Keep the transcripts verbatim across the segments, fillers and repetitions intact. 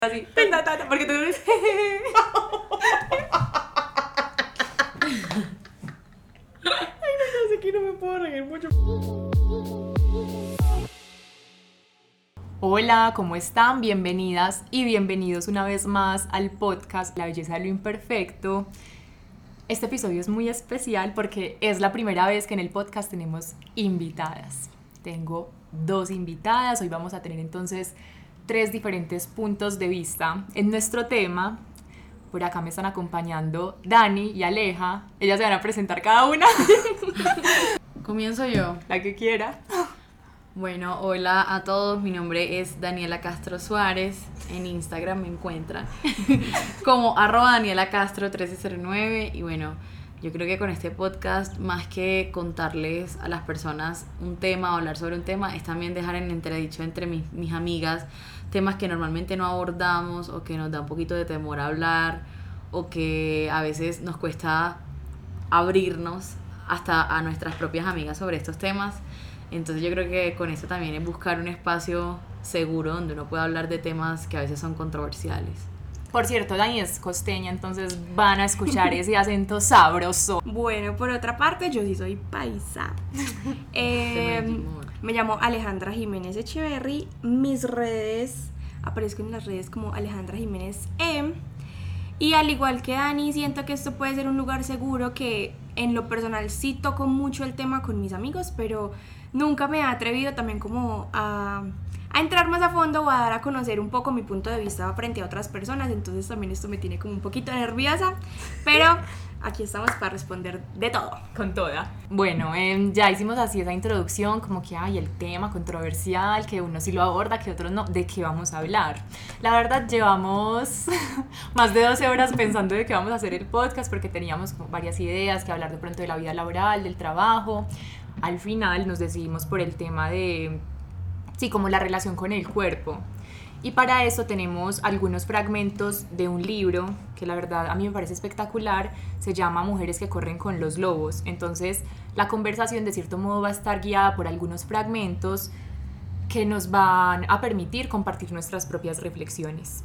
Así, ta, ta, ta, ta, porque tú eres... Ay, no, no sé que no me puedo reír mucho. Hola, ¿cómo están? Bienvenidas y bienvenidos una vez más al podcast La Belleza de lo Imperfecto. Este episodio es muy especial porque es la primera vez que en el podcast tenemos invitadas. Tengo dos invitadas, hoy vamos a tener entonces tres diferentes puntos de vista en nuestro tema. Por acá me están acompañando Dani y Aleja. Ellas se van a presentar cada una. Comienzo yo. La que quiera. Bueno, hola a todos, mi nombre es Daniela Castro Suárez, en Instagram me encuentran como arroba Daniela Castro trece cero nueve y bueno, yo creo que con este podcast, más que contarles a las personas un tema o hablar sobre un tema, es también dejar en entredicho entre mis, mis amigas temas que normalmente no abordamos o que nos da un poquito de temor hablar o que a veces nos cuesta abrirnos hasta a nuestras propias amigas sobre estos temas. Entonces yo creo que con esto también es buscar un espacio seguro donde uno pueda hablar de temas que a veces son controversiales. Por cierto, Dani es costeña, entonces van a escuchar ese acento sabroso. Bueno, por otra parte, yo sí soy paisa. eh, me llamo Alejandra Jiménez Echeverry. Mis redes, aparezco en las redes como Alejandra Jiménez E. Y al igual que Dani, siento que esto puede ser un lugar seguro, que en lo personal sí toco mucho el tema con mis amigos, pero nunca me he atrevido también como a, a entrar más a fondo o a dar a conocer un poco mi punto de vista frente a otras personas. Entonces también esto me tiene como un poquito nerviosa, pero aquí estamos para responder de todo. Con toda. Bueno, eh, ya hicimos así esa introducción, como que hay el tema controversial, que uno sí lo aborda, que otros no, de qué vamos a hablar. La verdad, llevamos más de doce horas pensando de qué vamos a hacer el podcast, porque teníamos como varias ideas, que hablar de pronto de la vida laboral, del trabajo. Al final nos decidimos por el tema de, sí, como la relación con el cuerpo. Y para eso tenemos algunos fragmentos de un libro que la verdad a mí me parece espectacular, se llama Mujeres que corren con los lobos. Entonces la conversación de cierto modo va a estar guiada por algunos fragmentos que nos van a permitir compartir nuestras propias reflexiones.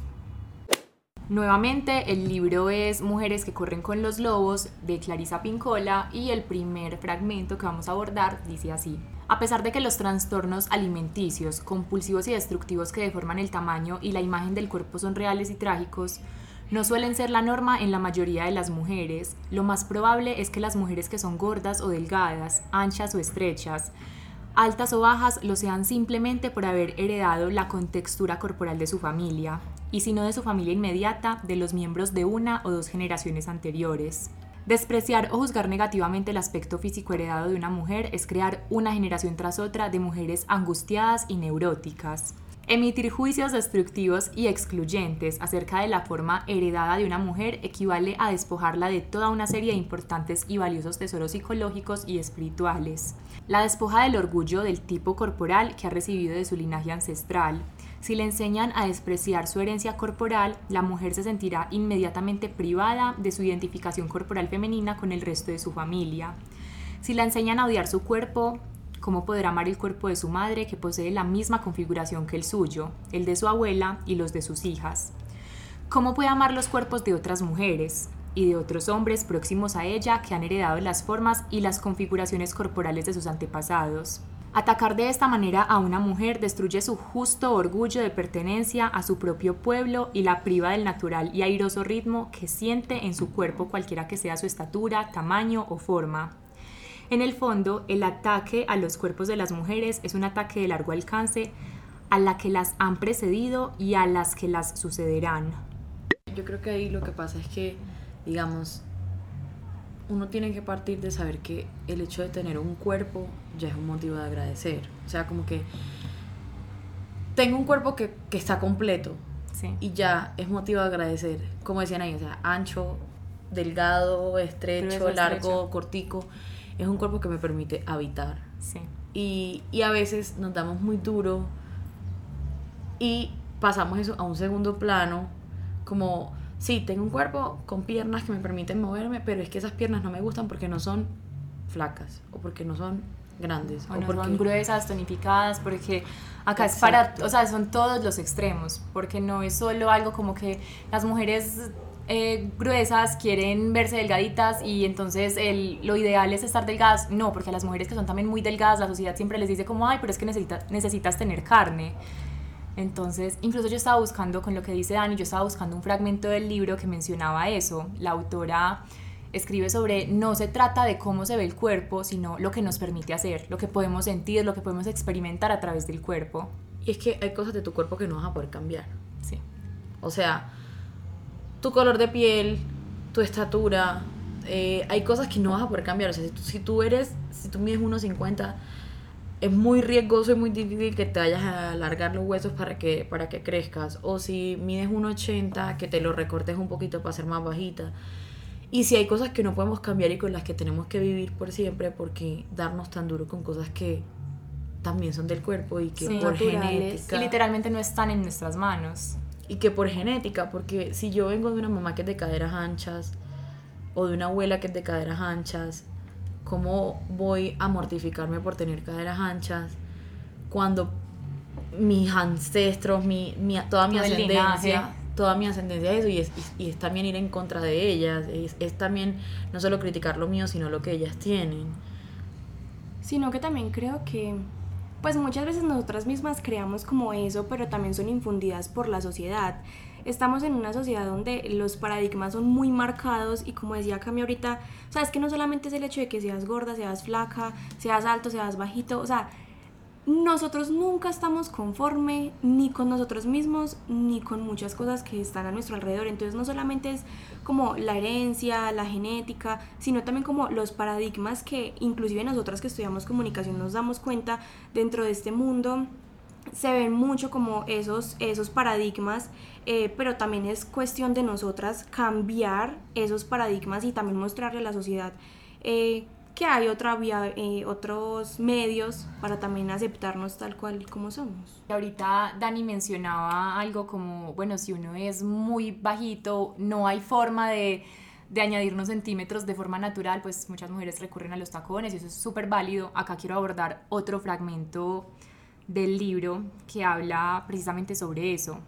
Nuevamente, el libro es Mujeres que corren con los lobos, de Clarisa Pinkola, y el primer fragmento que vamos a abordar dice así: a pesar de que los trastornos alimenticios, compulsivos y destructivos que deforman el tamaño y la imagen del cuerpo son reales y trágicos, no suelen ser la norma en la mayoría de las mujeres, lo más probable es que las mujeres que son gordas o delgadas, anchas o estrechas, altas o bajas, lo sean simplemente por haber heredado la contextura corporal de su familia, y si no de su familia inmediata, de los miembros de una o dos generaciones anteriores. Despreciar o juzgar negativamente el aspecto físico heredado de una mujer es crear una generación tras otra de mujeres angustiadas y neuróticas. Emitir juicios destructivos y excluyentes acerca de la forma heredada de una mujer equivale a despojarla de toda una serie de importantes y valiosos tesoros psicológicos y espirituales. La despoja del orgullo del tipo corporal que ha recibido de su linaje ancestral. Si le enseñan a despreciar su herencia corporal, la mujer se sentirá inmediatamente privada de su identificación corporal femenina con el resto de su familia. Si la enseñan a odiar su cuerpo, ¿cómo podrá amar el cuerpo de su madre, que posee la misma configuración que el suyo, el de su abuela y los de sus hijas? ¿Cómo puede amar los cuerpos de otras mujeres y de otros hombres próximos a ella que han heredado las formas y las configuraciones corporales de sus antepasados? Atacar de esta manera a una mujer destruye su justo orgullo de pertenencia a su propio pueblo y la priva del natural y airoso ritmo que siente en su cuerpo, cualquiera que sea su estatura, tamaño o forma. En el fondo, el ataque a los cuerpos de las mujeres es un ataque de largo alcance a la que las han precedido y a las que las sucederán. Yo creo que ahí lo que pasa es que, digamos, uno tiene que partir de saber que el hecho de tener un cuerpo ya es un motivo de agradecer. O sea, como que tengo un cuerpo que, que está completo, sí, y ya es motivo de agradecer. Como decían ahí, o sea, ancho, delgado, estrecho, largo, estrecho, cortico. Es un cuerpo que me permite habitar. Sí. Y, y a veces nos damos muy duro y pasamos eso a un segundo plano, como, sí, tengo un cuerpo con piernas que me permiten moverme, pero es que esas piernas no me gustan porque no son flacas o porque no son grandes. O, o no porque son gruesas, tonificadas, porque acá Exacto. es para, o sea, son todos los extremos, porque no es solo algo como que las mujeres eh, gruesas quieren verse delgaditas y entonces el, lo ideal es estar delgadas. No, porque a las mujeres que son también muy delgadas, la sociedad siempre les dice como, ay, pero es que necesita, necesitas tener carne. Entonces, incluso yo estaba buscando, con lo que dice Dani, yo estaba buscando un fragmento del libro que mencionaba eso. La autora escribe sobre, no se trata de cómo se ve el cuerpo, sino lo que nos permite hacer, lo que podemos sentir, lo que podemos experimentar a través del cuerpo. Y es que hay cosas de tu cuerpo que no vas a poder cambiar. Sí. O sea, tu color de piel, tu estatura, eh, hay cosas que no vas a poder cambiar. O sea, si tú, si tú eres, si tú mides uno cincuenta, es muy riesgoso y muy difícil que te vayas a alargar los huesos para que, para que crezcas. O si mides uno ochenta, que te lo recortes un poquito para ser más bajita. Y si hay cosas que no podemos cambiar y con las que tenemos que vivir por siempre, porque darnos tan duro con cosas que también son del cuerpo y que Sí, por naturales. genética... Y literalmente no están en nuestras manos. Y que por genética, porque si yo vengo de una mamá que es de caderas anchas o de una abuela que es de caderas anchas, ¿cómo voy a mortificarme por tener caderas anchas cuando mis ancestros, mi, mi, toda mi Todo el ascendencia, linaje. toda mi ascendencia es eso? Y es, y, y es también ir en contra de ellas, es, es también no solo criticar lo mío, sino lo que ellas tienen. Sino que también creo que, pues muchas veces nosotras mismas creamos como eso, pero también son infundidas por la sociedad. Estamos en una sociedad donde los paradigmas son muy marcados y como decía Cami ahorita, o sea, es que no solamente es el hecho de que seas gorda, seas flaca, seas alto, seas bajito, o sea, nosotros nunca estamos conforme ni con nosotros mismos ni con muchas cosas que están a nuestro alrededor. Entonces no solamente es como la herencia, la genética, sino también como los paradigmas que inclusive nosotras que estudiamos comunicación nos damos cuenta dentro de este mundo. Se ven mucho como esos, esos paradigmas, eh, pero también es cuestión de nosotras cambiar esos paradigmas y también mostrarle a la sociedad eh, que hay otra vía, eh, otros medios para también aceptarnos tal cual como somos. Y ahorita Dani mencionaba algo como, bueno, si uno es muy bajito, no hay forma de, de añadirnos centímetros de forma natural, pues muchas mujeres recurren a los tacones y eso es súper válido. Acá quiero abordar otro fragmento del libro que habla precisamente sobre eso.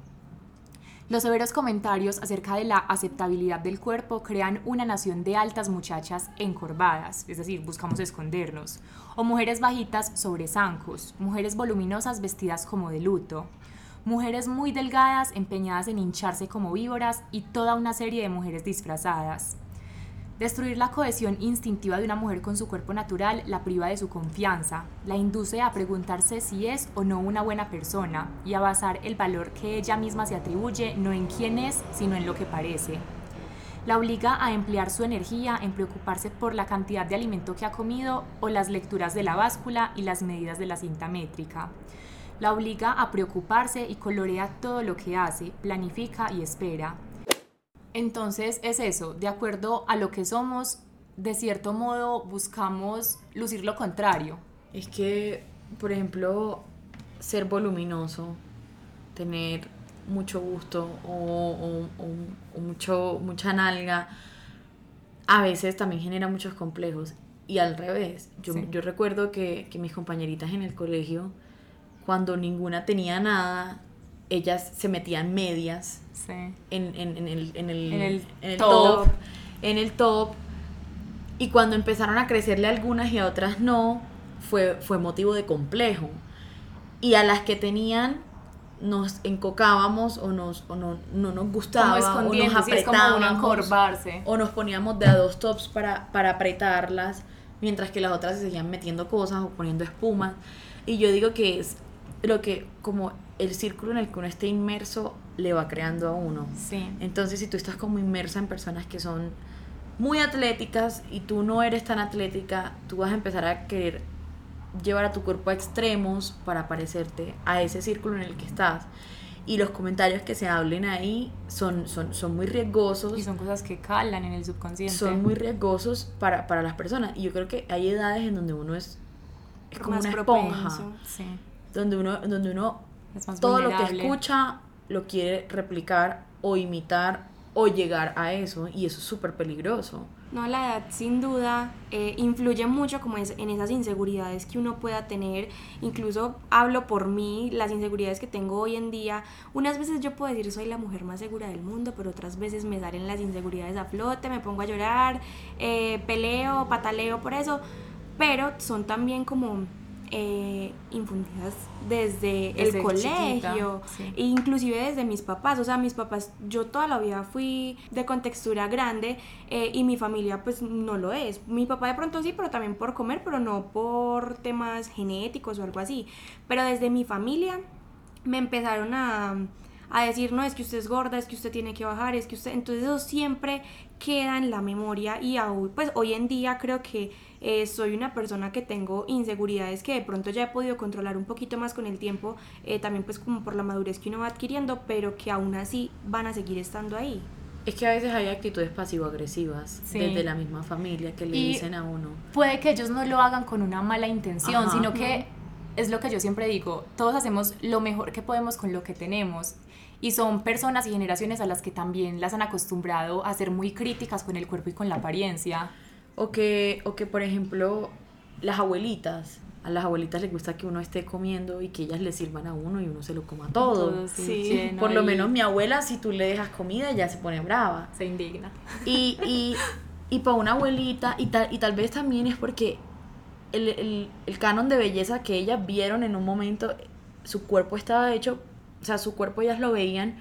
Los severos comentarios acerca de la aceptabilidad del cuerpo crean una nación de altas muchachas encorvadas, es decir, buscamos escondernos, o mujeres bajitas sobre zancos, mujeres voluminosas vestidas como de luto, mujeres muy delgadas empeñadas en hincharse como víboras y toda una serie de mujeres disfrazadas. Destruir la cohesión instintiva de una mujer con su cuerpo natural la priva de su confianza, la induce a preguntarse si es o no una buena persona y a basar el valor que ella misma se atribuye no en quién es, sino en lo que parece. La obliga a emplear su energía en preocuparse por la cantidad de alimento que ha comido o las lecturas de la báscula y las medidas de la cinta métrica. La obliga a preocuparse y colorea todo lo que hace, planifica y espera. Entonces es eso, de acuerdo a lo que somos, de cierto modo buscamos lucir lo contrario. Es que, por ejemplo, ser voluminoso, tener mucho gusto o, o, o, o mucho, mucha nalga, a veces también genera muchos complejos. Y al revés, yo, Sí. yo recuerdo que, que mis compañeritas en el colegio, cuando ninguna tenía nada, ellas se metían medias Sí. en, en, en el, en el, En el en el top. top, en el top, y cuando empezaron a crecerle a algunas y a otras no, fue, fue motivo de complejo. Y a las que tenían nos encocábamos o, nos, o no, no nos gustaba Como o nos escondiendo, sí, es como uno apretábamos encorvarse. o nos poníamos de a dos tops para, para apretarlas, mientras que las otras se seguían metiendo cosas o poniendo espumas. Y yo digo que es lo que, como el círculo en el que uno esté inmerso, le va creando a uno. Sí. Entonces, si tú estás como inmersa en personas que son muy atléticas y tú no eres tan atlética, tú vas a empezar a querer llevar a tu cuerpo a extremos para parecerte a ese círculo en el que estás. Y los comentarios que se hablen ahí son, son, son muy riesgosos. Y son cosas que calan en el subconsciente. Son muy riesgosos para, para las personas. Y yo creo que hay edades en donde uno es, es como Más una propenso. esponja. Sí. Donde uno, donde uno Es más todo lo que vulnerable. escucha lo quiere replicar o imitar o llegar a eso, y eso es súper peligroso. No, la edad sin duda eh, influye mucho como es, en esas inseguridades que uno pueda tener. Incluso hablo por mí, las inseguridades que tengo hoy en día. Unas veces yo puedo decir soy la mujer más segura del mundo, pero otras veces me salen las inseguridades a flote, me pongo a llorar, eh, peleo, pataleo por eso, pero son también como eh, infundidas desde, desde el colegio, sí. E inclusive desde mis papás. O sea, mis papás, yo toda la vida fui de contextura grande eh, y mi familia pues no lo es. Mi papá de pronto sí, pero también por comer, pero no por temas genéticos o algo así. Pero desde mi familia me empezaron a, a decir, no, es que usted es gorda, es que usted tiene que bajar, es que usted... Entonces eso siempre queda en la memoria, y aún, pues hoy en día creo que eh, soy una persona que tengo inseguridades que de pronto ya he podido controlar un poquito más con el tiempo, eh, también pues como por la madurez que uno va adquiriendo, pero que aún así van a seguir estando ahí. Es que a veces hay actitudes pasivo-agresivas, sí, desde la misma familia que le y dicen a uno. Puede que ellos no lo hagan con una mala intención, ajá, sino que es lo que yo siempre digo, todos hacemos lo mejor que podemos con lo que tenemos. Y son personas y generaciones a las que también las han acostumbrado a ser muy críticas con el cuerpo y con la apariencia. O que, o que por ejemplo, las abuelitas, a las abuelitas les gusta que uno esté comiendo y que ellas le sirvan a uno y uno se lo coma todo. todo sí, sí. Por lo menos mi abuela, si tú le dejas comida, ya se pone brava. Se indigna. Y, y, y para una abuelita, y tal, y tal vez también es porque el, el, el canon de belleza que ellas vieron en un momento, su cuerpo estaba hecho... O sea, su cuerpo ellas lo veían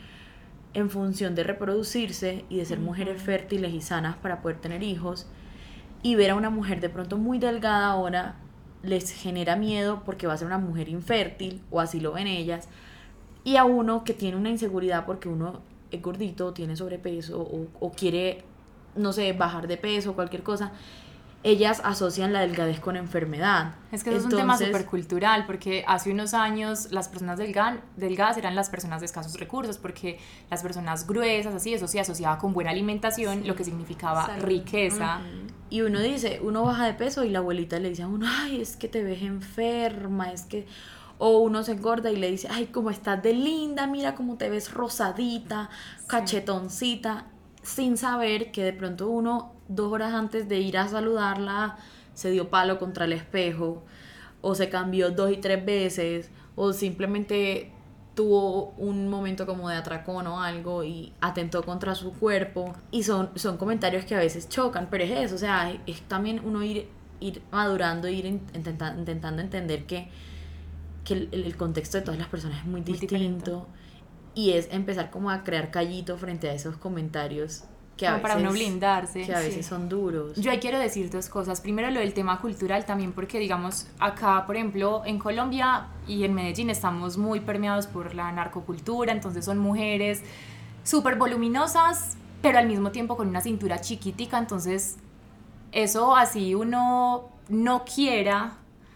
en función de reproducirse y de ser mujeres fértiles y sanas para poder tener hijos. Y ver a una mujer de pronto muy delgada ahora les genera miedo porque va a ser una mujer infértil, o así lo ven ellas. Y a uno que tiene una inseguridad porque uno es gordito, tiene sobrepeso o, o quiere, no sé, bajar de peso o cualquier cosa, ellas asocian la delgadez con enfermedad. Es que eso Entonces, es un tema súper cultural, porque hace unos años las personas delgadas, delgadas eran las personas de escasos recursos, porque las personas gruesas, así, eso se asociaba con buena alimentación, sí, lo que significaba salud, riqueza. Uh-huh. Y uno dice, uno baja de peso y la abuelita le dice a uno, ay, es que te ves enferma, es que... O uno se engorda y le dice, ay, cómo estás de linda, mira cómo te ves rosadita, sí, cachetoncita, sin saber que de pronto uno... dos horas antes de ir a saludarla se dio palo contra el espejo, o se cambió dos y tres veces, o simplemente tuvo un momento como de atracón o algo y atentó contra su cuerpo. Y son, son comentarios que a veces chocan, pero es eso, o sea, es, es también uno ir, ir madurando, ir intenta, intentando entender que, que el, el contexto de todas las personas es muy, muy distinto, y es empezar como a crear callito frente a esos comentarios que a como veces, para uno blindarse. Que a veces sí. son duros. Yo ahí quiero decir dos cosas. Primero, lo del tema cultural también, porque digamos, acá, por ejemplo, en Colombia y en Medellín estamos muy permeados por la narcocultura, entonces son mujeres súper voluminosas, pero al mismo tiempo con una cintura chiquitica, entonces eso así uno no quiera,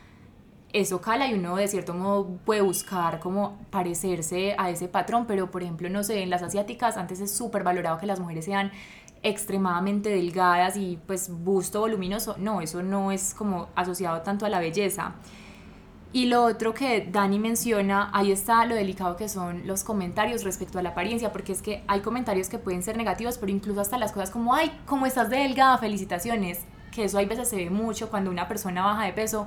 eso cala y uno de cierto modo puede buscar como parecerse a ese patrón, pero por ejemplo, no sé, en las asiáticas antes es súper valorado que las mujeres sean extremadamente delgadas y pues busto voluminoso, no, eso no es como asociado tanto a la belleza. Y lo otro que Dani menciona, ahí está lo delicado que son los comentarios respecto a la apariencia, porque es que hay comentarios que pueden ser negativos, pero incluso hasta las cosas como, ay, ¿cómo estás de delgada? Felicitaciones, que eso hay veces se ve mucho cuando una persona baja de peso.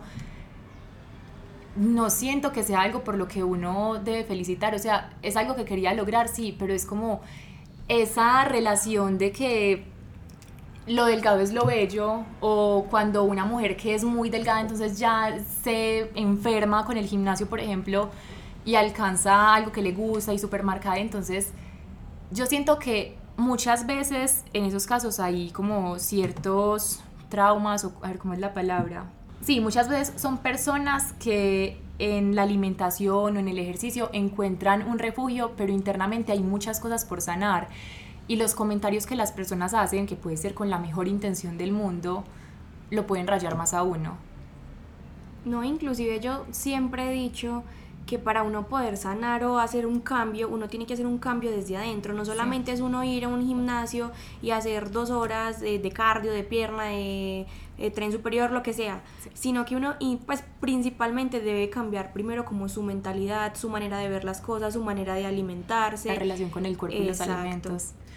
No siento que sea algo por lo que uno debe felicitar, o sea, es algo que quería lograr, sí, pero es como esa relación de que lo delgado es lo bello, o cuando una mujer que es muy delgada entonces ya se enferma con el gimnasio, por ejemplo, y alcanza algo que le gusta y súper marcada, entonces yo siento que muchas veces en esos casos hay como ciertos traumas, o a ver cómo es la palabra... Sí, muchas veces son personas que en la alimentación o en el ejercicio encuentran un refugio, pero internamente hay muchas cosas por sanar. Y los comentarios que las personas hacen, que puede ser con la mejor intención del mundo, lo pueden rayar más a uno. No, inclusive yo siempre he dicho que para uno poder sanar o hacer un cambio, uno tiene que hacer un cambio desde adentro. No solamente sí. es uno ir a un gimnasio y hacer dos horas de, de cardio, de pierna, de, de tren superior, lo que sea, sí. sino que uno, y pues principalmente debe cambiar primero como su mentalidad, su manera de ver las cosas, su manera de alimentarse. La relación con el cuerpo. Exacto. Y los alimentos.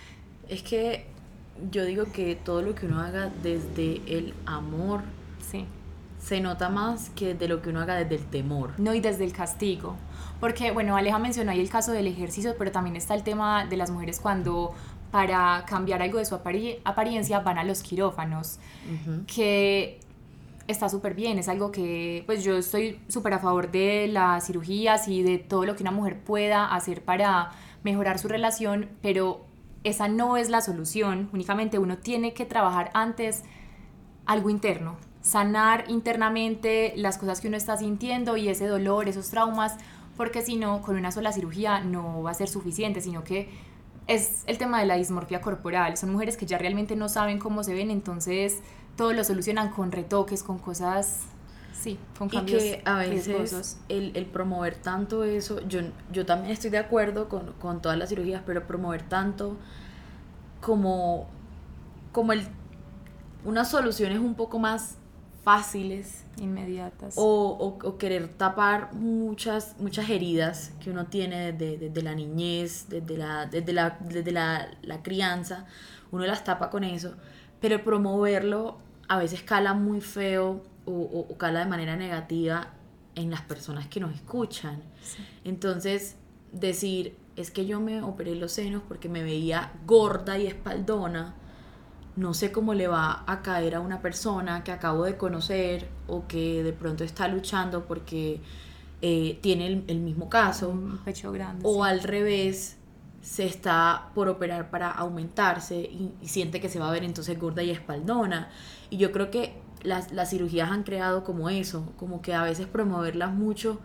Es que yo digo que todo lo que uno haga desde el amor Sí. se nota más que de lo que uno haga desde el temor. No, y desde el castigo. Porque, bueno, Aleja mencionó ahí el caso del ejercicio, pero también está el tema de las mujeres cuando para cambiar algo de su apari- apariencia van a los quirófanos, Uh-huh. que está súper bien, es algo que pues yo estoy súper a favor de las cirugías y de todo lo que una mujer pueda hacer para mejorar su relación, pero esa no es la solución, únicamente uno tiene que trabajar antes algo interno, sanar internamente las cosas que uno está sintiendo y ese dolor, esos traumas, porque si no, con una sola cirugía no va a ser suficiente, sino que es el tema de la dismorfia corporal, son mujeres que ya realmente no saben cómo se ven, entonces todo lo solucionan con retoques, con cosas, sí, con cambios y que a veces riesgosos. el, el promover tanto eso, yo, yo también estoy de acuerdo con, con todas las cirugías, pero promover tanto como, como el, unas soluciones un poco más fáciles Inmediatas. o, o, o querer tapar muchas, muchas heridas que uno tiene desde, desde la niñez, desde, la, desde, la, desde la, la crianza, uno las tapa con eso, pero promoverlo a veces cala muy feo o, o, o cala de manera negativa en las personas que nos escuchan. Sí. Entonces, decir, es que yo me operé los senos porque me veía gorda y espaldona, no sé cómo le va a caer a una persona que acabo de conocer o que de pronto está luchando porque eh, tiene el, el mismo caso, Un pecho grande. o sí. al revés, se está por operar para aumentarse y, y siente que se va a ver entonces gorda y espaldona. Y yo creo que las, las cirugías han creado como eso, como que a veces promoverlas mucho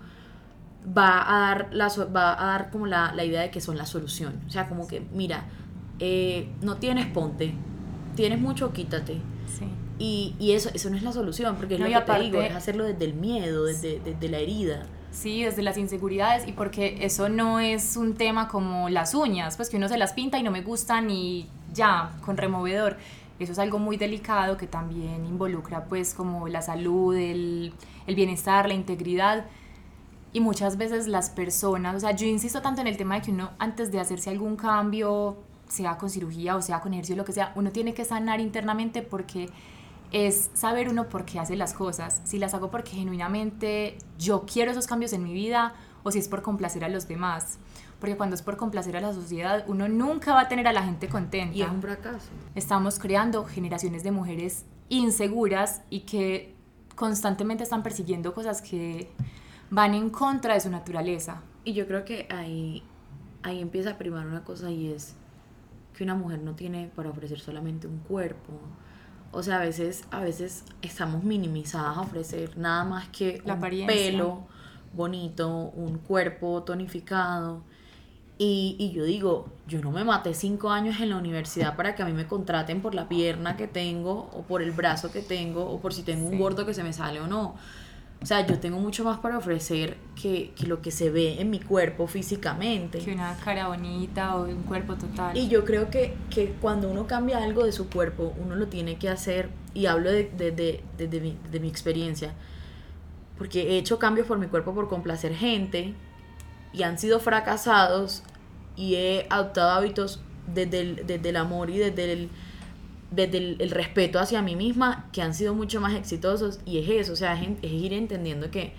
va a dar, la, va a dar como la, la idea de que son la solución. O sea, como que, mira, eh, no tienes, ponte, tienes mucho, quítate. Sí. Y, y eso, eso no es la solución, porque es No, lo y que aparte- te digo, es hacerlo desde el miedo, desde, desde la herida. Sí, desde las inseguridades, y porque eso no es un tema como las uñas, pues que uno se las pinta y no me gustan y ya, con removedor. Eso es algo muy delicado que también involucra pues como la salud, el, el bienestar, la integridad. Y muchas veces las personas, o sea, yo insisto tanto en el tema de que uno antes de hacerse algún cambio, sea con cirugía o sea con ejercicio, lo que sea, uno tiene que sanar internamente, porque es saber uno por qué hace las cosas, si las hago porque genuinamente yo quiero esos cambios en mi vida o si es por complacer a los demás, porque cuando es por complacer a la sociedad uno nunca va a tener a la gente contenta. Y es un fracaso. Estamos creando generaciones de mujeres inseguras y que constantemente están persiguiendo cosas que van en contra de su naturaleza. Y yo creo que ahí, ahí empieza a primar una cosa, y es que una mujer no tiene para ofrecer solamente un cuerpo. O sea, a veces, a veces estamos minimizadas a ofrecer nada más que La un apariencia. pelo bonito, un cuerpo tonificado. Y, y yo digo, yo no me maté cinco años en la universidad para que a mí me contraten por la pierna que tengo, o por el brazo que tengo, o por si tengo Sí. un gordo que se me sale o no. O sea, yo tengo mucho más para ofrecer que, que lo que se ve en mi cuerpo físicamente. Que una cara bonita o un cuerpo total. Y yo creo que, que cuando uno cambia algo de su cuerpo, uno lo tiene que hacer, y hablo de, de, de, de, de mi, de mi experiencia, porque he hecho cambios por mi cuerpo por complacer gente, y han sido fracasados, y he adoptado hábitos desde el, desde el amor y desde el, desde el, el respeto hacia mí misma, que han sido mucho más exitosos. Y es eso, o sea, es, es ir entendiendo que,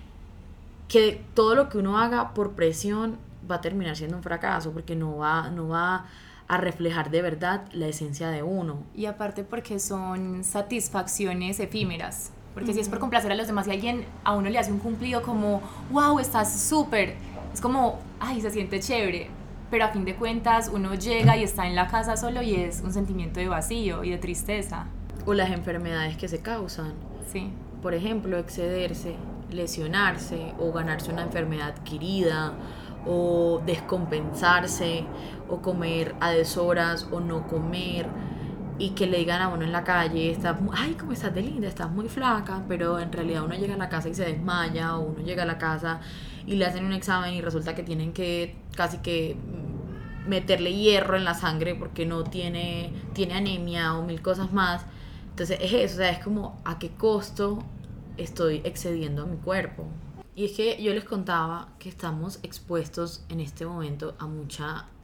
que todo lo que uno haga por presión va a terminar siendo un fracaso, porque no va, no va a reflejar de verdad la esencia de uno. Y aparte porque son satisfacciones efímeras. Porque uh-huh. si es por complacer a los demás y alguien a uno le hace un cumplido como, wow, estás súper, es como, ay, se siente chévere. Pero a fin de cuentas uno llega y está en la casa solo y es un sentimiento de vacío y de tristeza. O las enfermedades que se causan. Sí. Por ejemplo, excederse, lesionarse, o ganarse una enfermedad adquirida, o descompensarse, o comer a deshoras, o no comer, y que le digan a uno en la calle, estás, ay, cómo estás de linda, estás muy flaca, pero en realidad uno llega a la casa y se desmaya, o uno llega a la casa y le hacen un examen y resulta que tienen que casi que meterle hierro en la sangre porque no tiene, tiene anemia o mil cosas más. Entonces es eso, o sea, es como a qué costo estoy excediendo a mi cuerpo. Y es que yo les contaba que estamos expuestos en este momento a mucha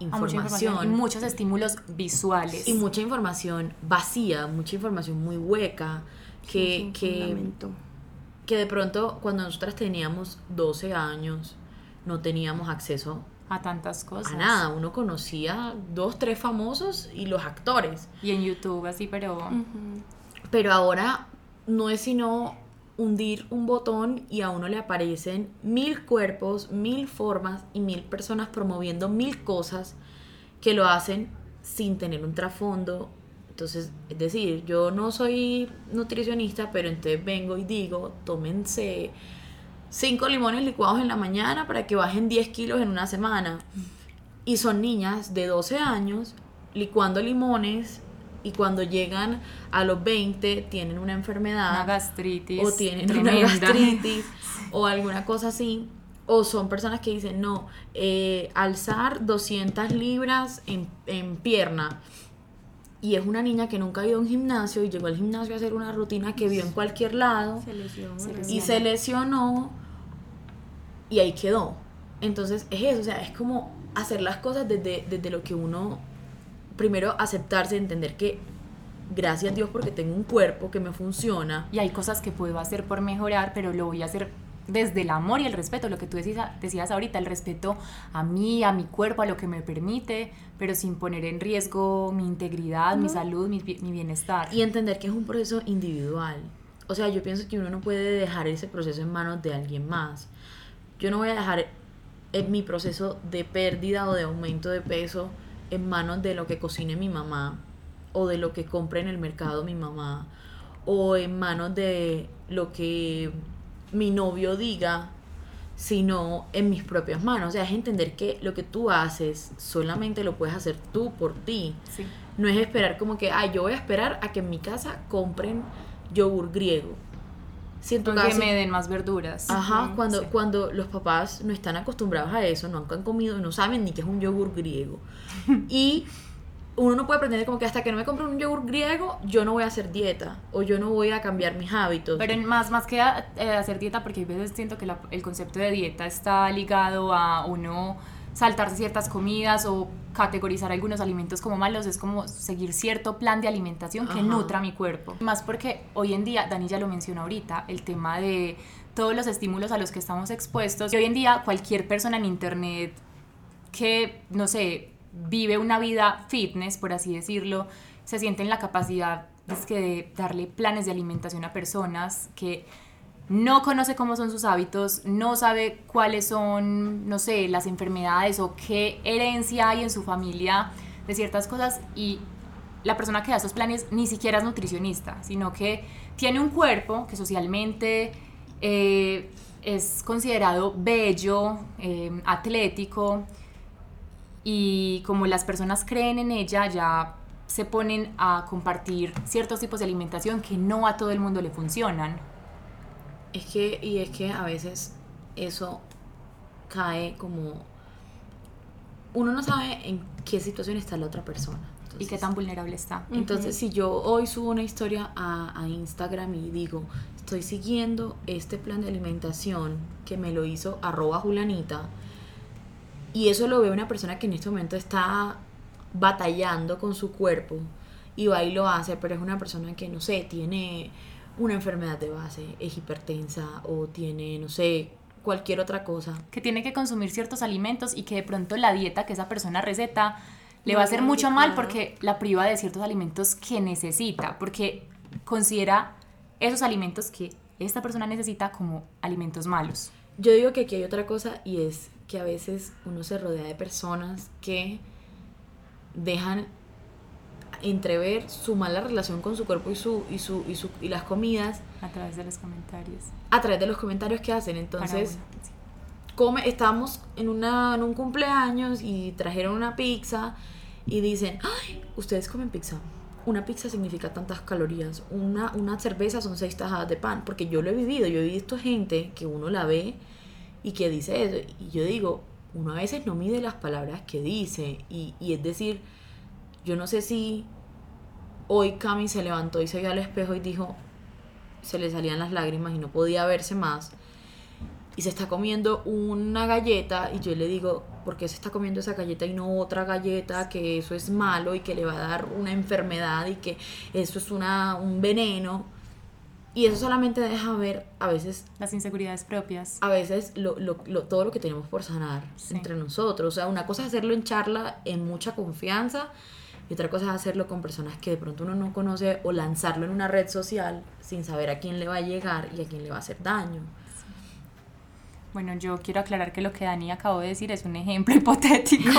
información, mucha información y muchos estímulos visuales y mucha información vacía, mucha información muy hueca que, Sí, que, que de pronto cuando nosotras teníamos doce años no teníamos acceso a tantas cosas. A nada, uno conocía dos, tres famosos y los actores. Y en YouTube así, pero... Uh-huh. Pero ahora no es sino hundir un botón y a uno le aparecen mil cuerpos, mil formas y mil personas promoviendo mil cosas que lo hacen sin tener un trasfondo. Entonces, es decir, yo no soy nutricionista, pero entonces vengo y digo, tómense cinco limones licuados en la mañana para que bajen diez kilos en una semana. Y son niñas de doce años licuando limones y cuando llegan a los veinte tienen una enfermedad. Una gastritis. O tienen tremenda. una gastritis o alguna cosa así. O son personas que dicen, no, eh, alzar doscientas libras en, en pierna. Y es una niña que nunca ha ido a un gimnasio y llegó al gimnasio a hacer una rutina que vio en cualquier lado. Se lesionó. Se Y lesionó. se lesionó y ahí quedó. Entonces es eso, o sea, es como hacer las cosas desde, desde lo que uno, primero aceptarse, entender que gracias a Dios porque tengo un cuerpo que me funciona. Y hay cosas que puedo hacer por mejorar, pero lo voy a hacer desde el amor y el respeto, lo que tú decías, decías ahorita, el respeto a mí, a mi cuerpo, a lo que me permite, pero sin poner en riesgo mi integridad, no. mi salud, mi, mi bienestar. Y entender que es un proceso individual. O sea, yo pienso que uno no puede dejar ese proceso en manos de alguien más. Yo no voy a dejar en mi proceso de pérdida o de aumento de peso en manos de lo que cocine mi mamá o de lo que compre en el mercado mi mamá o en manos de lo que mi novio diga, sino en mis propias manos. O sea, es entender que lo que tú haces solamente lo puedes hacer tú por ti. Sí. No es esperar como que, ay, yo voy a esperar a que en mi casa compren yogur griego. Si en tu Porque casa, me den más verduras. Ajá, Sí, cuando, sí. cuando los papás no están acostumbrados a eso, nunca han comido, no saben ni qué es un yogur griego. Y uno no puede pretender como que hasta que no me compre un yogur griego, yo no voy a hacer dieta o yo no voy a cambiar mis hábitos. Pero en más, más que a, eh, hacer dieta, porque a veces siento que la, el concepto de dieta está ligado a uno saltarse ciertas comidas o categorizar algunos alimentos como malos, es como seguir cierto plan de alimentación que Ajá. nutra mi cuerpo. Más porque hoy en día, Dani ya lo mencionó ahorita, el tema de todos los estímulos a los que estamos expuestos. Y hoy en día cualquier persona en internet que, no sé, vive una vida fitness, por así decirlo, se siente en la capacidad es que de darle planes de alimentación a personas que no conoce cómo son sus hábitos, no sabe cuáles son, no sé, las enfermedades o qué herencia hay en su familia de ciertas cosas, y la persona que da esos planes ni siquiera es nutricionista, sino que tiene un cuerpo que socialmente eh, es considerado bello, eh, atlético, y como las personas creen en ella, ya se ponen a compartir ciertos tipos de alimentación que no a todo el mundo le funcionan. Es que, y es que a veces eso cae como... Uno no sabe en qué situación está la otra persona. Entonces, Y qué tan vulnerable está. Entonces, si yo hoy subo una historia a, a Instagram y digo, estoy siguiendo este plan de alimentación que me lo hizo arroba Julanita, y eso lo ve una persona que en este momento está batallando con su cuerpo y va y lo hace, pero es una persona que, no sé, tiene una enfermedad de base, es hipertensa o tiene, no sé, cualquier otra cosa. Que tiene que consumir ciertos alimentos y que de pronto la dieta que esa persona receta le No, va a hacer no, mucho claro. mal porque la priva de ciertos alimentos que necesita, porque considera esos alimentos que esta persona necesita como alimentos malos. Yo digo que aquí hay otra cosa, y es que a veces uno se rodea de personas que dejan entrever su mala relación con su cuerpo y su y su y su y las comidas A través de los comentarios. a través de los comentarios que hacen. Entonces, Para uno, sí. come, estamos en una en un cumpleaños y trajeron una pizza y dicen, "Ay, ustedes comen pizza. Una pizza significa tantas calorías. Una una cerveza son seis tajadas de pan", porque yo lo he vivido, yo he visto gente que uno la ve y que dice eso, y yo digo, uno a veces no mide las palabras que dice, y, y es decir, yo no sé si hoy Cami se levantó y se vio al espejo y dijo, se le salían las lágrimas y no podía verse más, y se está comiendo una galleta, y yo le digo, por qué se está comiendo esa galleta y no otra galleta, que eso es malo y que le va a dar una enfermedad y que eso es una, un veneno. Y eso solamente deja ver a veces las inseguridades propias, a veces lo, lo, lo, todo lo que tenemos por sanar, sí, entre nosotros. O sea, una cosa es hacerlo en charla en mucha confianza y otra cosa es hacerlo con personas que de pronto uno no conoce, o lanzarlo en una red social sin saber a quién le va a llegar y a quién le va a hacer daño. Bueno, yo quiero aclarar que lo que Dani acabó de decir es un ejemplo hipotético.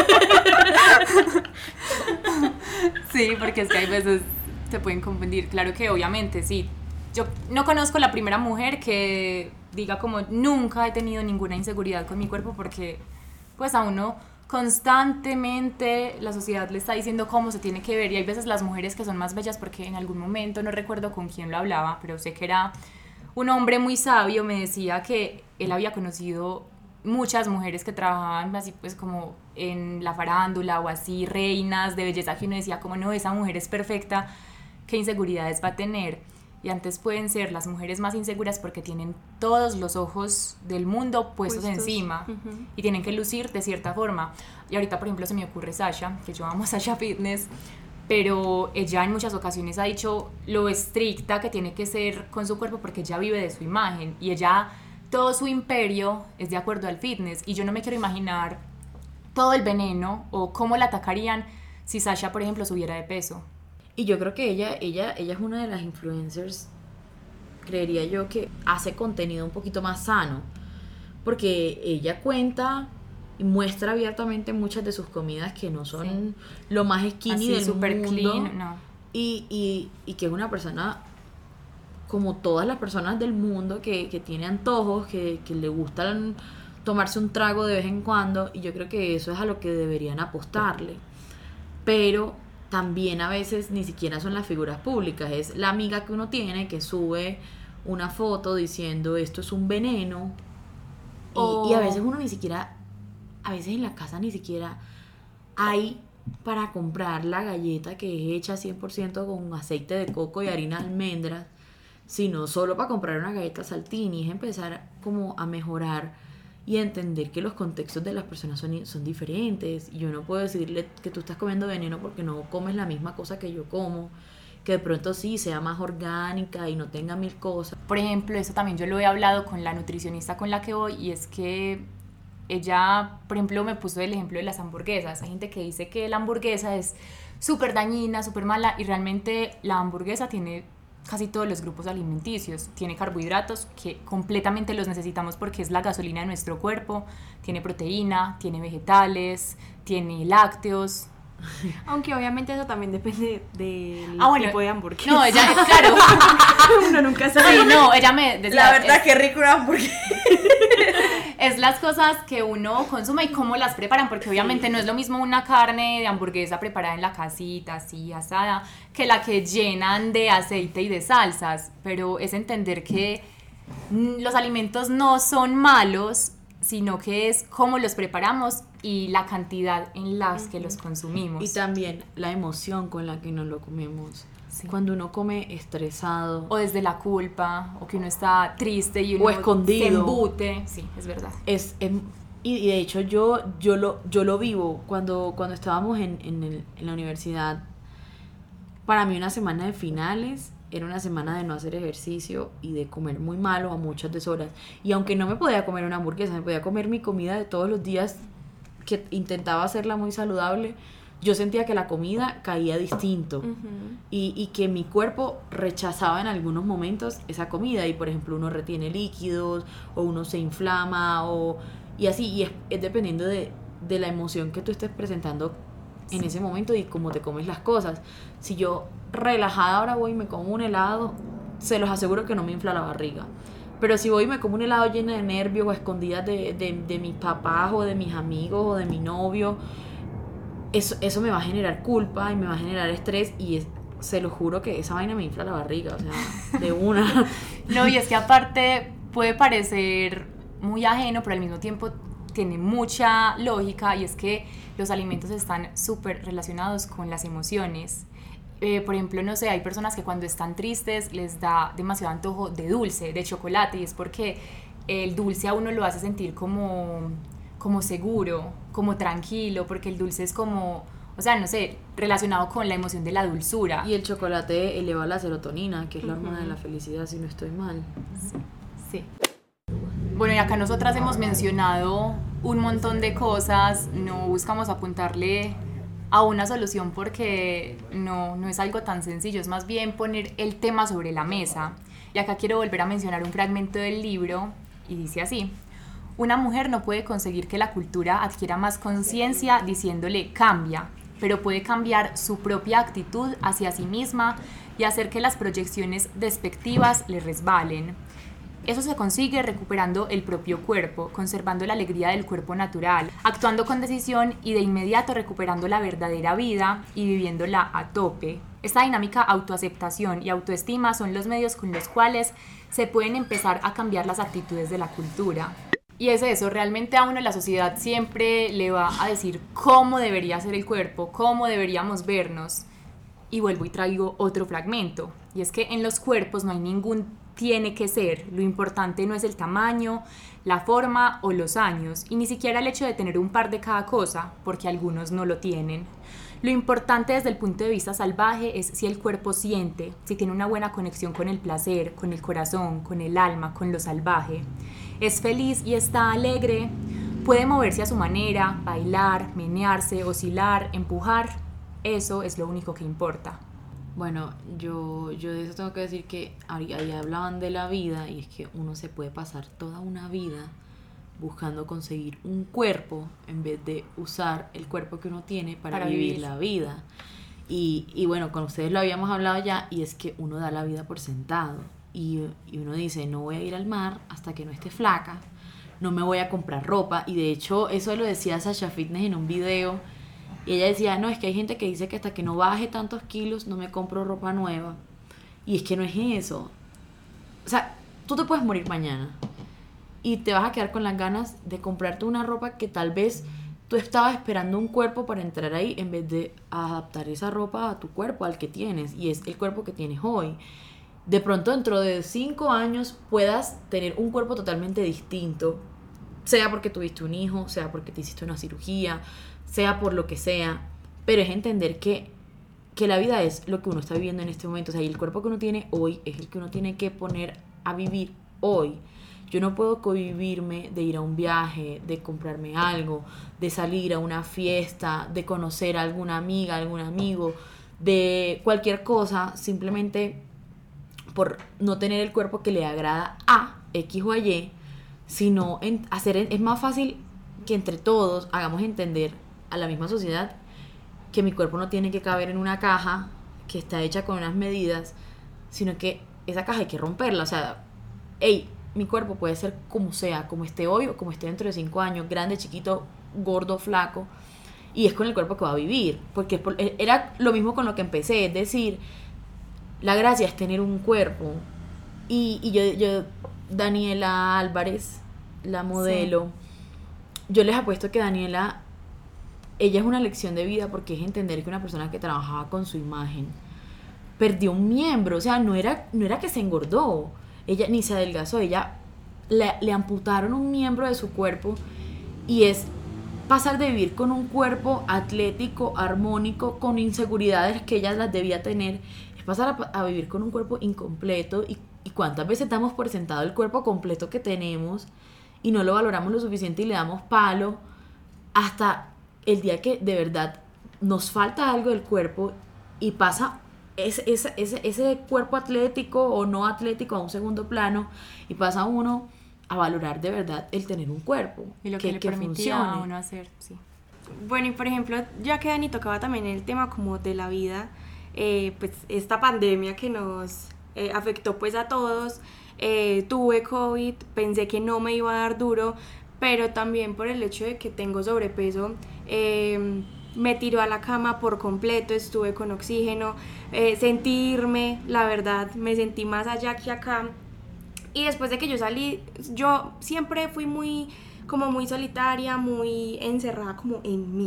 Sí, porque es que hay veces se pueden confundir. Claro que obviamente sí. Yo no conozco la primera mujer que diga como nunca he tenido ninguna inseguridad con mi cuerpo, porque pues a uno constantemente la sociedad le está diciendo cómo se tiene que ver, y hay veces las mujeres que son más bellas, porque en algún momento, no recuerdo con quién lo hablaba, pero sé que era un hombre muy sabio, me decía que él había conocido muchas mujeres que trabajaban así pues como en la farándula o así, reinas de belleza, que uno decía como no, esa mujer es perfecta, ¿qué inseguridades va a tener? Y antes pueden ser las mujeres más inseguras porque tienen todos los ojos del mundo puestos, puestos. encima, uh-huh. y tienen que lucir de cierta forma. Y ahorita, por ejemplo, se me ocurre Sasha, que yo amo a Sasha Fitness, pero ella en muchas ocasiones ha dicho lo estricta que tiene que ser con su cuerpo porque ella vive de su imagen, y ella, todo su imperio es de acuerdo al fitness, y yo no me quiero imaginar todo el veneno o cómo la atacarían si Sasha, por ejemplo, subiera de peso. Y yo creo que ella, ella, ella es una de las influencers, creería yo, que hace contenido un poquito más sano, porque ella cuenta y muestra abiertamente muchas de sus comidas que no son sí. lo más skinny así, del super mundo, clean, no. y, y, y que es una persona como todas las personas del mundo que, que tiene antojos, que, que le gustan tomarse un trago de vez en cuando, y yo creo que eso es a lo que deberían apostarle. Pero también a veces ni siquiera son las figuras públicas, es la amiga que uno tiene que sube una foto diciendo esto es un veneno, oh. y, y a veces uno ni siquiera, a veces en la casa ni siquiera hay para comprar la galleta que es hecha cien por ciento con aceite de coco y harina de almendras, sino solo para comprar una galleta Saltini. Es empezar como a mejorar y entender que los contextos de las personas son, son diferentes. Y yo no puedo decirle que tú estás comiendo veneno porque no comes la misma cosa que yo como, que de pronto sí sea más orgánica y no tenga mil cosas. Por ejemplo, eso también yo lo he hablado con la nutricionista con la que voy, y es que ella, por ejemplo, me puso el ejemplo de las hamburguesas. Hay gente que dice que la hamburguesa es súper dañina, súper mala, y realmente la hamburguesa tiene casi todos los grupos alimenticios. Tiene carbohidratos que completamente los necesitamos porque es la gasolina de nuestro cuerpo, tiene proteína, tiene vegetales, tiene lácteos. Aunque obviamente eso también depende del ah, bueno, tipo de hamburguesa. No, ella, claro. Uno nunca sabe. Sí, no, ella me decía, la verdad, es, que rico una hamburguesa. Es las cosas que uno consume y cómo las preparan, porque obviamente sí. no es lo mismo una carne de hamburguesa preparada en la casita, así asada, que la que llenan de aceite y de salsas. Pero es entender que los alimentos no son malos, sino que es cómo los preparamos y la cantidad en las que los consumimos. Y también la emoción con la que nos lo comemos. Sí. Cuando uno come estresado, o desde la culpa, o que uno está triste y uno o escondido, se embute. Sí, es verdad. Es, es, y de hecho yo, yo, lo, yo lo vivo cuando, cuando estábamos en, en, el, en la universidad. Para mí una semana de finales era una semana de no hacer ejercicio y de comer muy malo a muchas deshoras. Y aunque no me podía comer una hamburguesa, me podía comer mi comida de todos los días, que intentaba hacerla muy saludable, yo sentía que la comida caía distinto, uh-huh. y, y que mi cuerpo rechazaba en algunos momentos esa comida, y por ejemplo uno retiene líquidos o uno se inflama o, y así, y es, es dependiendo de, de la emoción que tú estés presentando en sí. ese momento y cómo te comes las cosas. Si yo relajada ahora voy y me como un helado, se los aseguro que no me infla la barriga. Pero si voy y me como un helado lleno de nervios o escondidas de, de, de mis papás o de mis amigos o de mi novio, Eso, eso me va a generar culpa y me va a generar estrés, y es, se lo juro que esa vaina me infla la barriga, o sea, de una. No, y es que aparte puede parecer muy ajeno, pero al mismo tiempo tiene mucha lógica, y es que los alimentos están súper relacionados con las emociones. Eh, por ejemplo, no sé, hay personas que cuando están tristes les da demasiado antojo de dulce, de chocolate, y es porque el dulce a uno lo hace sentir como... como seguro, como tranquilo, porque el dulce es como, o sea, no sé, relacionado con la emoción de la dulzura. Y el chocolate eleva la serotonina, que es la hormona uh-huh. de la felicidad, si no estoy mal. Sí. sí. Bueno, y acá nosotras hemos mencionado un montón de cosas, no buscamos apuntarle a una solución porque no, no es algo tan sencillo, es más bien poner el tema sobre la mesa. Y acá quiero volver a mencionar un fragmento del libro y dice así: una mujer no puede conseguir que la cultura adquiera más conciencia diciéndole cambia, pero puede cambiar su propia actitud hacia sí misma y hacer que las proyecciones despectivas le resbalen. Eso se consigue recuperando el propio cuerpo, conservando la alegría del cuerpo natural, actuando con decisión y de inmediato recuperando la verdadera vida y viviéndola a tope. Esta dinámica autoaceptación y autoestima son los medios con los cuales se pueden empezar a cambiar las actitudes de la cultura. Y es eso, realmente a uno la sociedad siempre le va a decir cómo debería ser el cuerpo, cómo deberíamos vernos. Y vuelvo y traigo otro fragmento, y es que en los cuerpos no hay ningún tiene que ser, lo importante no es el tamaño, la forma o los años, y ni siquiera el hecho de tener un par de cada cosa, porque algunos no lo tienen. Lo importante desde el punto de vista salvaje es si el cuerpo siente, si tiene una buena conexión con el placer, con el corazón, con el alma, con lo salvaje. Es feliz y está alegre, puede moverse a su manera, bailar, menearse, oscilar, empujar. Eso es lo único que importa. Bueno, yo, yo de eso tengo que decir que ahí, ahí hablaban de la vida, y es que uno se puede pasar toda una vida buscando conseguir un cuerpo en vez de usar el cuerpo que uno tiene para, para vivir, vivir la vida. Y, y bueno, con ustedes lo habíamos hablado ya, y es que uno da la vida por sentado. Y, y uno dice, no voy a ir al mar hasta que no esté flaca, no me voy a comprar ropa. Y de hecho, eso lo decía Sasha Fitness en un video. Y ella decía, no, es que hay gente que dice que hasta que no baje tantos kilos no me compro ropa nueva. Y es que no es eso. O sea, tú te puedes morir mañana y te vas a quedar con las ganas de comprarte una ropa que tal vez tú estabas esperando un cuerpo para entrar ahí, en vez de adaptar esa ropa a tu cuerpo, al que tienes, y es el cuerpo que tienes hoy. De pronto dentro de cinco años puedas tener un cuerpo totalmente distinto, sea porque tuviste un hijo, sea porque te hiciste una cirugía, sea por lo que sea, pero es entender que, que la vida es lo que uno está viviendo en este momento. O sea, y el cuerpo que uno tiene hoy es el que uno tiene que poner a vivir hoy. Yo no puedo cohibirme de ir a un viaje, de comprarme algo, de salir a una fiesta, de conocer a alguna amiga, algún amigo, de cualquier cosa, simplemente por no tener el cuerpo que le agrada a X o a Y, sino en hacer, es más fácil que entre todos hagamos entender a la misma sociedad que mi cuerpo no tiene que caber en una caja que está hecha con unas medidas, sino que esa caja hay que romperla. O sea, hey, mi cuerpo puede ser como sea, como esté hoy o como esté dentro de cinco años, grande, chiquito, gordo, flaco, y es con el cuerpo que va a vivir, porque era lo mismo con lo que empecé, es decir, la gracia es tener un cuerpo. Y, y yo, yo, Daniela Álvarez, la modelo, sí. Yo les apuesto que Daniela, ella es una lección de vida, porque es entender que una persona que trabajaba con su imagen perdió un miembro. O sea, no era, no era que se engordó, ella ni se adelgazó, ella le, le amputaron un miembro de su cuerpo, y es pasar de vivir con un cuerpo atlético, armónico, con inseguridades que ella las debía tener, es pasar a, a vivir con un cuerpo incompleto. Y, y cuántas veces damos por sentado el cuerpo completo que tenemos y no lo valoramos lo suficiente y le damos palo hasta el día que de verdad nos falta algo del cuerpo y pasa ese, ese, ese, ese cuerpo atlético o no atlético a un segundo plano, y pasa uno a valorar de verdad el tener un cuerpo y lo que, que le que permitía funcione. a uno hacer, sí. Bueno, y por ejemplo, ya que Dani tocaba también el tema como de la vida, eh, pues esta pandemia que nos eh, afectó pues a todos, eh, tuve COVID, pensé que no me iba a dar duro, pero también por el hecho de que tengo sobrepeso, eh, me tiró a la cama por completo, estuve con oxígeno, eh, sentirme, la verdad, me sentí más allá que acá. Y después de que yo salí, yo siempre fui muy, como muy solitaria, muy encerrada como en mí. O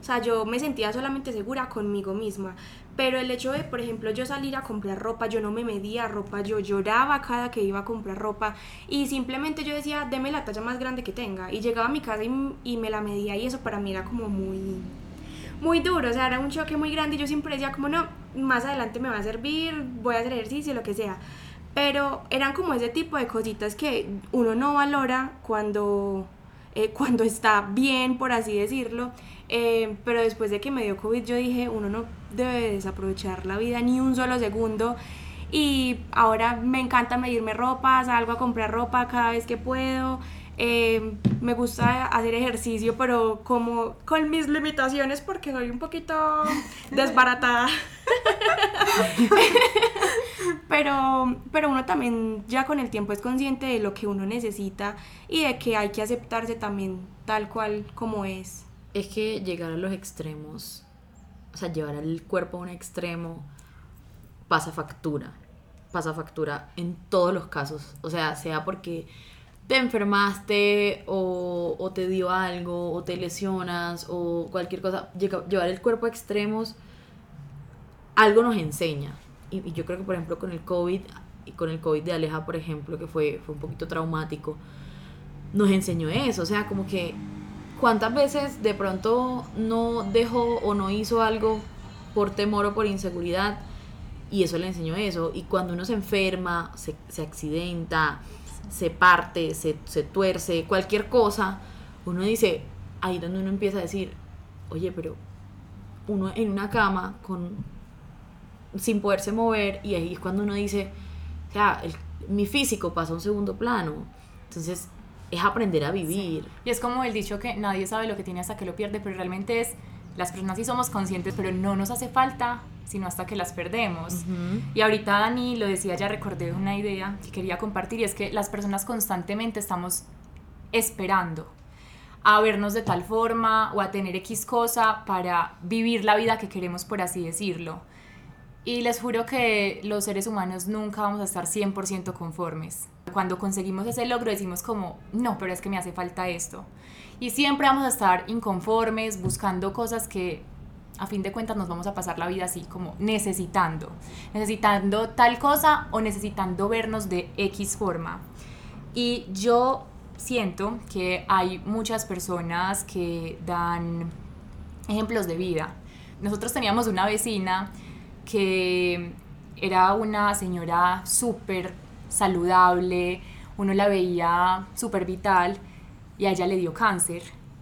sea, yo me sentía solamente segura conmigo misma. Pero el hecho de, por ejemplo, yo salir a comprar ropa, yo no me medía ropa, yo lloraba cada que iba a comprar ropa y simplemente yo decía, deme la talla más grande que tenga. Y llegaba a mi casa y, y me la medía y eso para mí era como muy, muy duro, o sea, era un choque muy grande y yo siempre decía como, no, más adelante me va a servir, voy a hacer ejercicio, lo que sea. Pero eran como ese tipo de cositas que uno no valora cuando, eh, cuando está bien, por así decirlo. Eh, pero después de que me dio COVID yo dije, uno no debe desaprovechar la vida ni un solo segundo. Y ahora me encanta medirme ropa, salgo a comprar ropa cada vez que puedo. Eh, me gusta hacer ejercicio, pero como con mis limitaciones porque soy un poquito desbaratada. pero, pero uno también ya con el tiempo es consciente de lo que uno necesita y de que hay que aceptarse también tal cual como es. Es que llegar a los extremos, o sea, llevar el cuerpo a un extremo pasa factura, pasa factura en todos los casos, o sea, sea porque te enfermaste o, o te dio algo o te lesionas o cualquier cosa, llevar el cuerpo a extremos algo nos enseña. Y, y yo creo que, por ejemplo, con el COVID y con el COVID de Aleja, por ejemplo, que fue, fue un poquito traumático, nos enseñó eso, o sea, como que ¿cuántas veces de pronto no dejó o no hizo algo por temor o por inseguridad? Y eso le enseñó eso. Y cuando uno se enferma, se, se accidenta, se parte, se, se tuerce, cualquier cosa, uno dice, ahí donde uno empieza a decir, oye, pero uno en una cama con sin poderse mover, y ahí es cuando uno dice, o sea, el, mi físico pasa a un segundo plano. Entonces es aprender a vivir. Sí. Y es como el dicho que nadie sabe lo que tiene hasta que lo pierde, pero realmente es, las personas sí somos conscientes, pero no nos hace falta sino hasta que las perdemos. Uh-huh. Y ahorita Dani lo decía, ya recordé una idea que quería compartir, y es que las personas constantemente estamos esperando a vernos de tal forma o a tener X cosa para vivir la vida que queremos, por así decirlo. Y les juro que los seres humanos nunca vamos a estar cien por ciento conformes. Cuando conseguimos ese logro decimos como, no, pero es que me hace falta esto. Y siempre vamos a estar inconformes, buscando cosas que a fin de cuentas nos vamos a pasar la vida así, como necesitando. Necesitando tal cosa o necesitando vernos de X forma. Y yo siento que hay muchas personas que dan ejemplos de vida. Nosotros teníamos una vecina que era una señora súper saludable, uno la veía súper vital, y a ella le dio cáncer.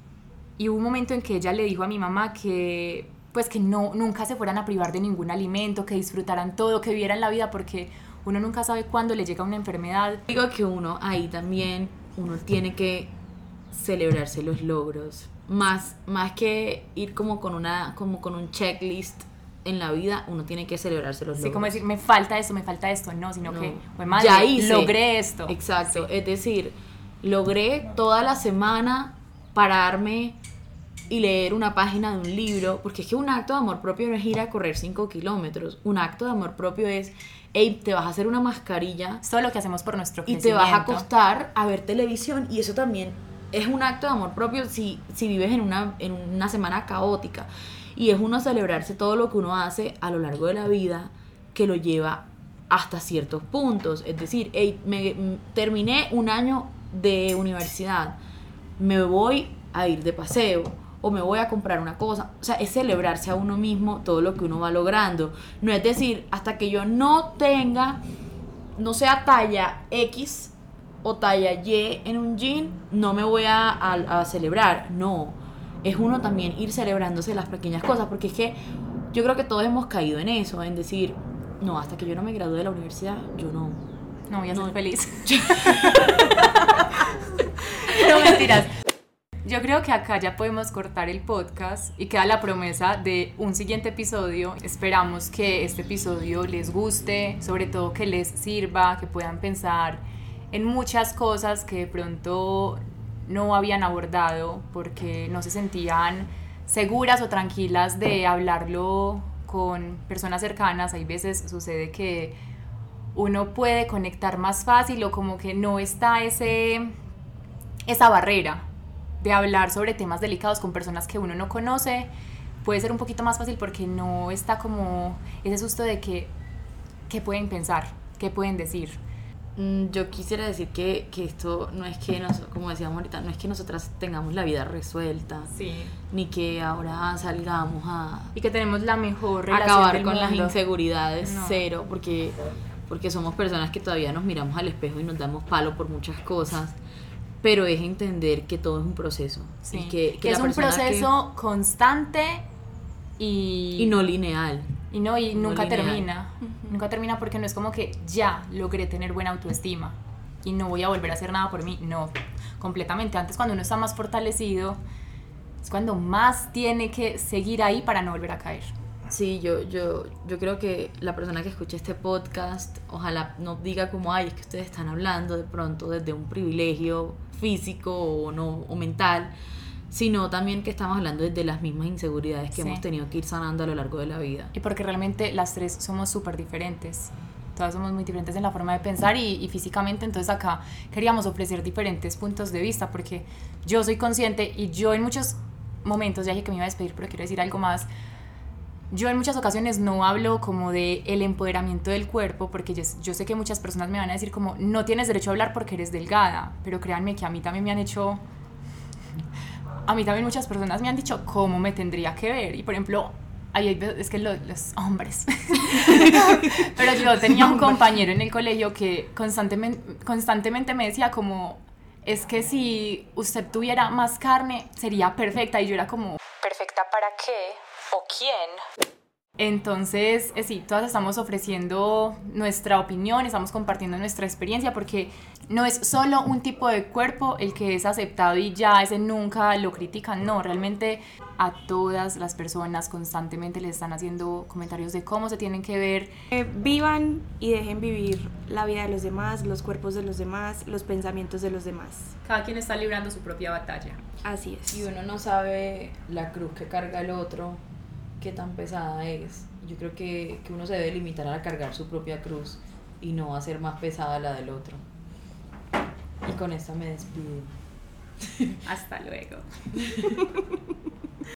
Y hubo un momento en que ella le dijo a mi mamá que pues que no, nunca se fueran a privar de ningún alimento, que disfrutaran todo, que vivieran la vida, porque uno nunca sabe cuándo le llega una enfermedad. Digo que uno ahí también, uno tiene que celebrarse los logros, más, más que ir como con, una, como con un checklist en la vida, uno tiene que celebrarse los sí, logros. Sí, como decir, me falta esto, me falta esto, no, sino no. que, pues madre, ya hice, logré esto. Exacto, sí. Es decir, logré toda la semana pararme y leer una página de un libro, porque es que un acto de amor propio no es ir a correr cinco kilómetros, un acto de amor propio es, hey, te vas a hacer una mascarilla. Es todo lo que hacemos por nuestro crecimiento. Y te vas a acostar a ver televisión, y eso también es un acto de amor propio si, si vives en una, en una semana caótica. Y es uno celebrarse todo lo que uno hace a lo largo de la vida, que lo lleva hasta ciertos puntos. Es decir, hey, me, me, terminé un año de universidad, me voy a ir de paseo, o me voy a comprar una cosa. O sea, es celebrarse a uno mismo todo lo que uno va logrando. No es decir, hasta que yo no tenga, no sea talla X o talla Y en un jean, no me voy a, a, a celebrar. No, es uno también ir celebrándose las pequeñas cosas, porque es que yo creo que todos hemos caído en eso, en decir, no, hasta que yo no me gradúe de la universidad, yo no. No voy a no, ser feliz. No, mentiras. Yo creo que acá ya podemos cortar el podcast y queda la promesa de un siguiente episodio. Esperamos que este episodio les guste, sobre todo que les sirva, que puedan pensar en muchas cosas que de pronto no habían abordado porque no se sentían seguras o tranquilas de hablarlo con personas cercanas. Hay veces sucede que uno puede conectar más fácil, o como que no está ese, esa barrera de hablar sobre temas delicados con personas que uno no conoce, puede ser un poquito más fácil porque no está como ese susto de que qué pueden pensar, qué pueden decir. Yo quisiera decir que, que esto no es que, nos, como decíamos ahorita, no es que nosotras tengamos la vida resuelta, sí. ni que ahora salgamos a... Y que tenemos la mejor relación acabar del con mundo. las inseguridades, no. cero, porque, porque somos personas que todavía nos miramos al espejo y nos damos palo por muchas cosas, pero es entender que todo es un proceso. Sí. Y que, que, que la es un proceso que... constante y... y no lineal. Y no, y no nunca lineal. termina, uh-huh. nunca termina porque no es como que ya logré tener buena autoestima y no voy a volver a hacer nada por mí, no, completamente. Antes, cuando uno está más fortalecido, es cuando más tiene que seguir ahí para no volver a caer. Sí, yo, yo, yo creo que la persona que escuche este podcast, ojalá no diga como, ay, es que ustedes están hablando de pronto desde un privilegio físico o, no, o mental, sino también que estamos hablando desde las mismas inseguridades que sí. hemos tenido que ir sanando a lo largo de la vida. Y porque realmente las tres somos súper diferentes, todas somos muy diferentes en la forma de pensar y, y físicamente, entonces acá queríamos ofrecer diferentes puntos de vista, porque yo soy consciente y yo en muchos momentos, ya dije que me iba a despedir, pero quiero decir algo más, yo en muchas ocasiones no hablo como de el empoderamiento del cuerpo, porque yo, yo sé que muchas personas me van a decir como, no tienes derecho a hablar porque eres delgada, pero créanme que a mí también me han hecho... A mí también muchas personas me han dicho cómo me tendría que ver. Y por ejemplo, ahí es que lo, los hombres. Pero yo tenía un compañero en el colegio que constantemente, constantemente me decía como, es que si usted tuviera más carne, sería perfecta. Y yo era como, ¿perfecta para qué? ¿O quién? Entonces, eh, sí, todas estamos ofreciendo nuestra opinión, estamos compartiendo nuestra experiencia, porque no es solo un tipo de cuerpo el que es aceptado y ya ese nunca lo critican, no, realmente a todas las personas constantemente les están haciendo comentarios de cómo se tienen que ver. Eh, vivan y dejen vivir la vida de los demás, los cuerpos de los demás, los pensamientos de los demás. Cada quien está librando su propia batalla. Así es. Y uno no sabe la cruz que carga el otro, qué tan pesada es. Yo creo que, que uno se debe limitar a cargar su propia cruz y no hacer más pesada la del otro. Y con esta me despido. Hasta luego.